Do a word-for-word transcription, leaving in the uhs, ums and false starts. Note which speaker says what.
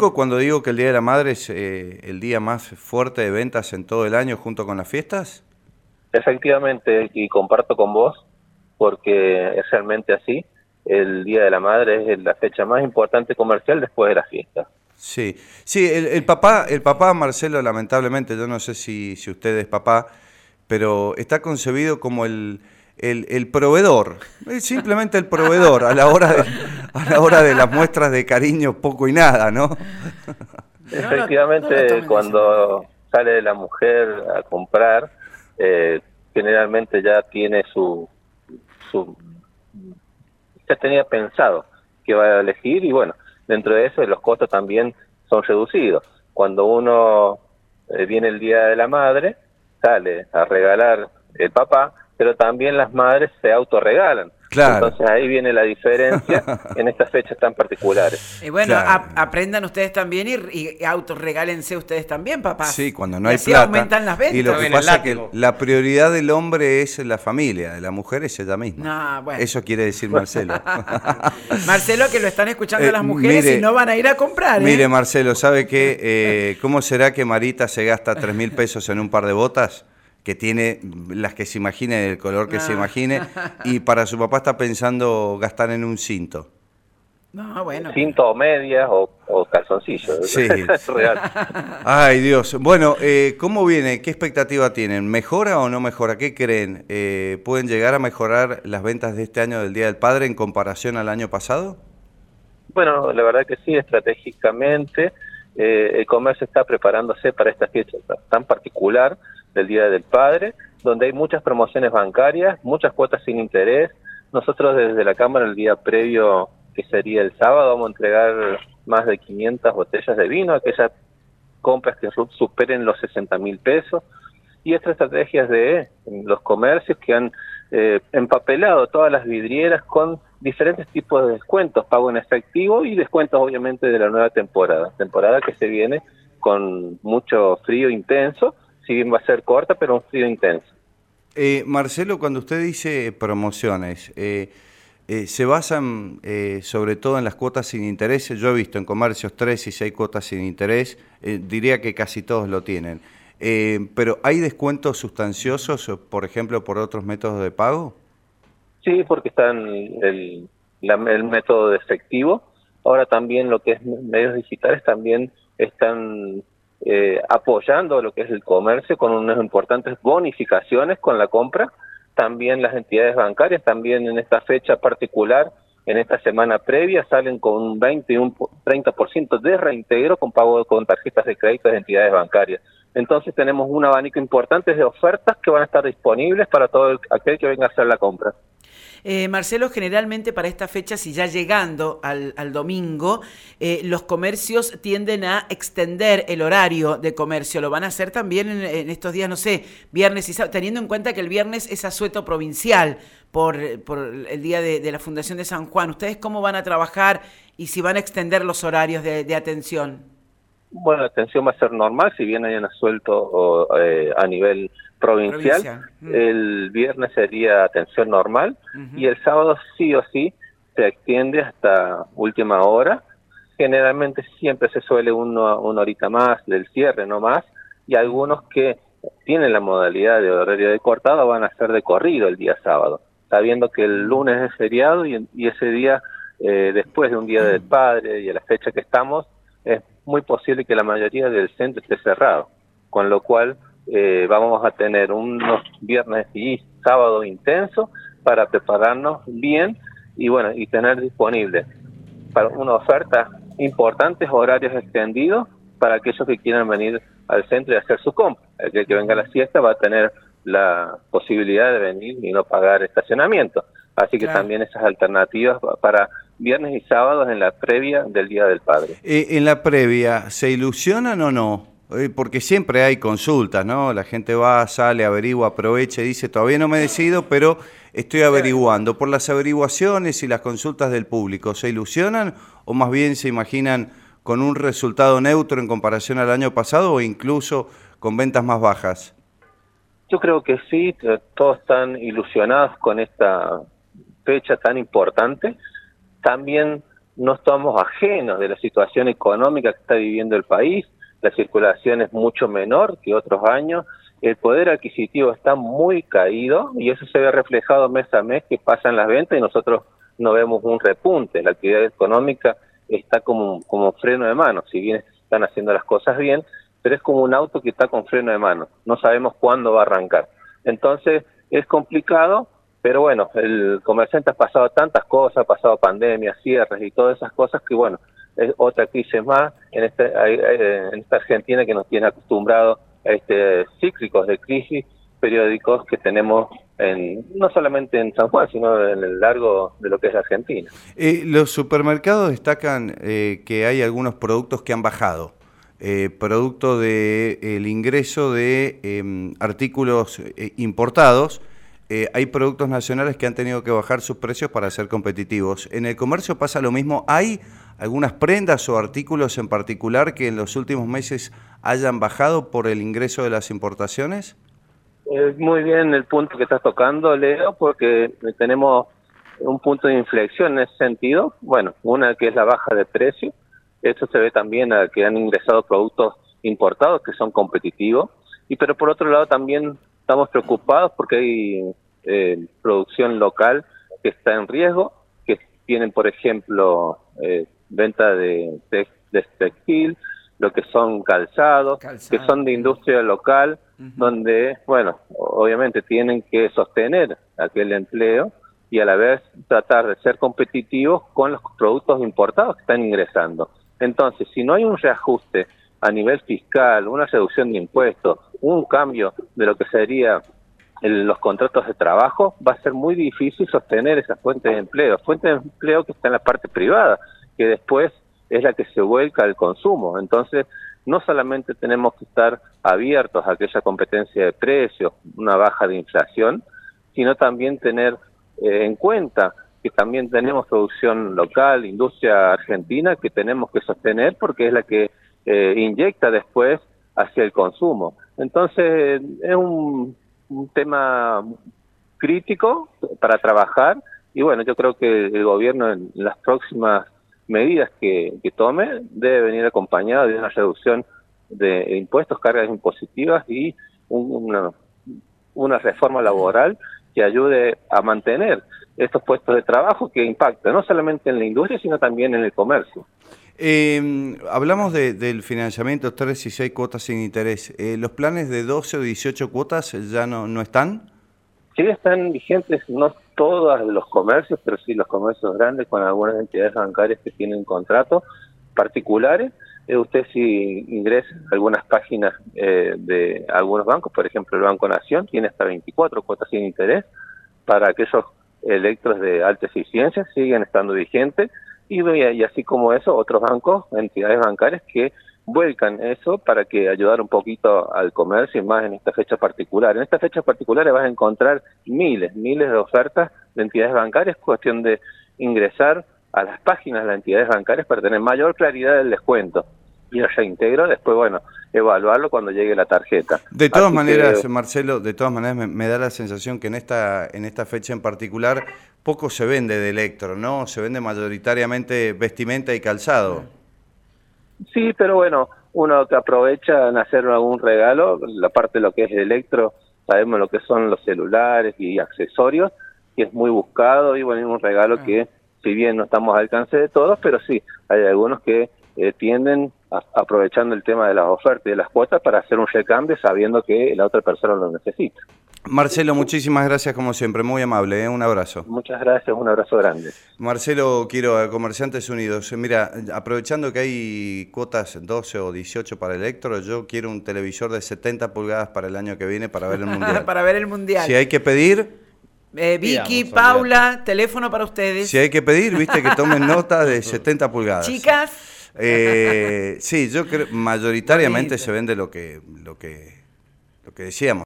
Speaker 1: equivoco cuando digo que el Día de la Madre es eh, el día más fuerte de ventas en todo el año junto con las fiestas?
Speaker 2: Efectivamente, y comparto con vos, porque es realmente así. El Día de la Madre es la fecha más importante comercial después de la fiesta.
Speaker 1: Sí, sí, el, el papá, el papá Marcelo, lamentablemente, yo no sé si, si usted es papá, pero está concebido como el, el, el proveedor, es simplemente el proveedor a la hora de, a la hora de las muestras de cariño, poco y nada, ¿no?
Speaker 2: Efectivamente, no, no cuando sale la mujer a comprar, eh, generalmente ya tiene su, su, ya tenía pensado que va a elegir y bueno, dentro de eso los costos también son reducidos. Cuando uno eh, viene el Día de la Madre, sale a regalar el papá, pero también las madres se autorregalan.
Speaker 1: Claro.
Speaker 2: Entonces ahí viene la diferencia en estas fechas tan particulares.
Speaker 3: Y bueno,
Speaker 1: Claro.
Speaker 3: a, aprendan ustedes también y, y autorregálense ustedes también, papás.
Speaker 1: Sí, cuando no hay
Speaker 3: y así
Speaker 1: plata.
Speaker 3: aumentan las ventas.
Speaker 1: Y lo que pasa es que la prioridad del hombre es la familia, de la mujer es ella misma.
Speaker 3: No, bueno.
Speaker 1: Eso quiere decir Marcelo.
Speaker 3: Marcelo, que lo están escuchando
Speaker 1: Eh,
Speaker 3: las mujeres
Speaker 1: mire,
Speaker 3: y no van a ir a comprar, ¿eh?
Speaker 1: Mire, Marcelo, ¿sabe qué? Eh, ¿Cómo será que Marita se gasta tres mil pesos en un par de botas? Que tiene las que se imagine, el color que
Speaker 3: No.
Speaker 1: se imagine, y para su papá está pensando gastar en un cinto.
Speaker 3: No, bueno.
Speaker 2: Cinto o medias o, o calzoncillos.
Speaker 1: Sí.
Speaker 2: Es real.
Speaker 1: Ay, Dios. Bueno, eh, ¿cómo viene? ¿Qué expectativa tienen? ¿Mejora o no mejora? ¿Qué creen? Eh, ¿Pueden llegar a mejorar las ventas de este año del Día del Padre en comparación al año pasado?
Speaker 2: Bueno, la verdad que sí, estratégicamente eh, el comercio está preparándose para esta fiesta tan particular del Día del Padre, donde hay muchas promociones bancarias, muchas cuotas sin interés. Nosotros desde la Cámara el día previo, que sería el sábado, vamos a entregar más de quinientas botellas de vino, aquellas compras que superen los sesenta mil pesos, y estas estrategias de los comercios que han eh, empapelado todas las vidrieras con diferentes tipos de descuentos, pago en efectivo y descuentos obviamente de la nueva temporada, temporada que se viene con mucho frío intenso, si bien va a ser corta, pero un frío intenso.
Speaker 1: Eh, Marcelo, cuando usted dice promociones, eh, eh, ¿se basan eh, sobre todo en las cuotas sin interés? Yo he visto en comercios tres y seis cuotas sin interés, eh, diría que casi todos lo tienen. Eh, ¿Pero hay descuentos sustanciosos, por ejemplo, por otros métodos de pago?
Speaker 2: Sí, porque están el, la, el método de efectivo. Ahora también lo que es medios digitales también están eh, apoyando lo que es el comercio con unas importantes bonificaciones con la compra. También las entidades bancarias, también en esta fecha particular, en esta semana previa, salen con un veinte y un treinta por ciento de reintegro con pago con tarjetas de crédito de entidades bancarias. Entonces tenemos un abanico importante de ofertas que van a estar disponibles para todo el, aquel que venga a hacer la compra.
Speaker 3: Eh, Marcelo, generalmente para estas fechas y ya llegando al, al domingo, eh, los comercios tienden a extender el horario de comercio. ¿Lo van a hacer también en, en estos días, no sé, viernes y sábado, teniendo en cuenta que el viernes es asueto provincial por, por el día de, de la Fundación de San Juan? ¿Ustedes cómo van a trabajar y si van a extender los horarios de, de atención?
Speaker 2: Bueno, la atención va a ser normal, si bien hayan asuelto eh, a nivel provincial, provincial. Mm. El viernes sería atención normal, uh-huh. Y el sábado sí o sí se extiende hasta última hora. Generalmente siempre se suele uno, una horita más del cierre, no más, y algunos que tienen la modalidad de horario de cortado van a hacer de corrido el día sábado, sabiendo que el lunes es feriado y, y ese día, eh, después de un día del padre y a la fecha que estamos, es muy posible que la mayoría del centro esté cerrado, con lo cual eh, vamos a tener unos viernes y sábado intensos para prepararnos bien y bueno y tener disponible para una oferta importante, horarios extendidos para aquellos que quieran venir al centro y hacer su compra. El que venga a la siesta va a tener la posibilidad de venir y no pagar estacionamiento. Así que claro, también esas alternativas para viernes y sábados en la previa del Día del Padre.
Speaker 1: Eh, en la previa, ¿se ilusionan o no? Eh, porque siempre hay consultas, ¿no? La gente va, sale, averigua, aprovecha y dice, todavía no me decido, pero estoy averiguando. Por las averiguaciones y las consultas del público, ¿se ilusionan o más bien se imaginan con un resultado neutro en comparación al año pasado o incluso con ventas más bajas?
Speaker 2: Yo creo que sí, todos están ilusionados con esta fecha tan importante. También no estamos ajenos de la situación económica que está viviendo el país, la circulación es mucho menor que otros años, el poder adquisitivo está muy caído y eso se ve reflejado mes a mes que pasan las ventas y nosotros no vemos un repunte. La actividad económica está como, como freno de mano, si bien están haciendo las cosas bien, pero es como un auto que está con freno de mano, no sabemos cuándo va a arrancar. Entonces es complicado, pero bueno, el comerciante ha pasado tantas cosas, ha pasado pandemias, cierres y todas esas cosas que bueno, es otra crisis más en, este, en esta Argentina que nos tiene acostumbrados a este cíclicos de crisis periódicos que tenemos en, no solamente en San Juan, sino en el largo de lo que es Argentina.
Speaker 1: Eh, los supermercados destacan eh, que hay algunos productos que han bajado, eh, producto del de, ingreso de eh, artículos eh, importados. Eh, hay productos nacionales que han tenido que bajar sus precios para ser competitivos. ¿En el comercio pasa lo mismo? ¿Hay algunas prendas o artículos en particular que en los últimos meses hayan bajado por el ingreso de las importaciones?
Speaker 2: Eh, muy bien el punto que estás tocando, Leo, porque tenemos un punto de inflexión en ese sentido. Bueno, una que es la baja de precio. Eso se ve también a que han ingresado productos importados que son competitivos. Y pero por otro lado también estamos preocupados porque hay eh, producción local que está en riesgo, que tienen, por ejemplo, eh, venta de, de, de textil, lo que son calzados, Calzado. que son de industria local, uh-huh. donde, bueno, obviamente tienen que sostener aquel empleo y a la vez tratar de ser competitivos con los productos importados que están ingresando. Entonces, si no hay un reajuste a nivel fiscal, una reducción de impuestos, un cambio de lo que sería el, los contratos de trabajo, va a ser muy difícil sostener esas fuentes de empleo, fuentes de empleo que está en la parte privada, que después es la que se vuelca al consumo. Entonces, no solamente tenemos que estar abiertos a aquella competencia de precios, una baja de inflación, sino también tener eh, en cuenta que también tenemos producción local, industria argentina, que tenemos que sostener porque es la que eh, inyecta después hacia el consumo. Entonces, es un, un tema crítico para trabajar y bueno, yo creo que el gobierno en las próximas medidas que, que tome debe venir acompañado de una reducción de impuestos, cargas impositivas y un, una, una reforma laboral que ayude a mantener estos puestos de trabajo que impactan no solamente en la industria, sino también en el comercio.
Speaker 1: Eh, hablamos de, del financiamiento tres y seis cuotas sin interés. Eh, ¿Los planes de doce o dieciocho cuotas ya no, no están?
Speaker 2: Sí, están vigentes, no todos los comercios, pero sí los comercios grandes con algunas entidades bancarias que tienen contratos particulares. Eh, usted si ingresa a algunas páginas eh, de algunos bancos, por ejemplo el Banco Nación, tiene hasta veinticuatro cuotas sin interés para aquellos electros de alta eficiencia, siguen estando vigentes, y, y así como eso, otros bancos, entidades bancarias que vuelcan eso para que ayudar un poquito al comercio y más en esta fecha particular. En esta fecha particular vas a encontrar miles, miles de ofertas de entidades bancarias, cuestión de ingresar a las páginas de las entidades bancarias para tener mayor claridad del descuento. Y el reintegro después, bueno, evaluarlo cuando llegue la tarjeta.
Speaker 1: De todas
Speaker 2: Así
Speaker 1: maneras,
Speaker 2: que...
Speaker 1: Marcelo, de todas maneras me, me da la sensación que en esta en esta fecha en particular poco se vende de electro, ¿no? Se vende mayoritariamente vestimenta y calzado.
Speaker 2: Sí, pero bueno, uno que aprovecha en hacer algún regalo, la parte de lo que es electro, sabemos lo que son los celulares y accesorios, que es muy buscado y bueno, es un regalo ah. que si bien no estamos al alcance de todos, pero sí, hay algunos que eh, tienden a, aprovechando el tema de las ofertas y de las cuotas para hacer un recambio sabiendo que la otra persona lo necesita.
Speaker 1: Marcelo, muchísimas gracias como siempre, muy amable, ¿eh? Un abrazo.
Speaker 2: Muchas gracias, un abrazo grande.
Speaker 1: Marcelo Quiroga, Comerciantes Unidos. Mira, aprovechando que hay cuotas doce o dieciocho para Electro, yo quiero un televisor de setenta pulgadas para el año que viene para ver el Mundial.
Speaker 3: Para ver el Mundial.
Speaker 1: Si hay que pedir...
Speaker 3: Eh, Vicky, Digamos, Paula, olvidar. Teléfono para ustedes.
Speaker 1: Si hay que pedir, viste, que tomen nota de setenta pulgadas.
Speaker 3: Chicas.
Speaker 1: Eh, sí, yo creo mayoritariamente se vende lo que, lo que, lo que decíamos.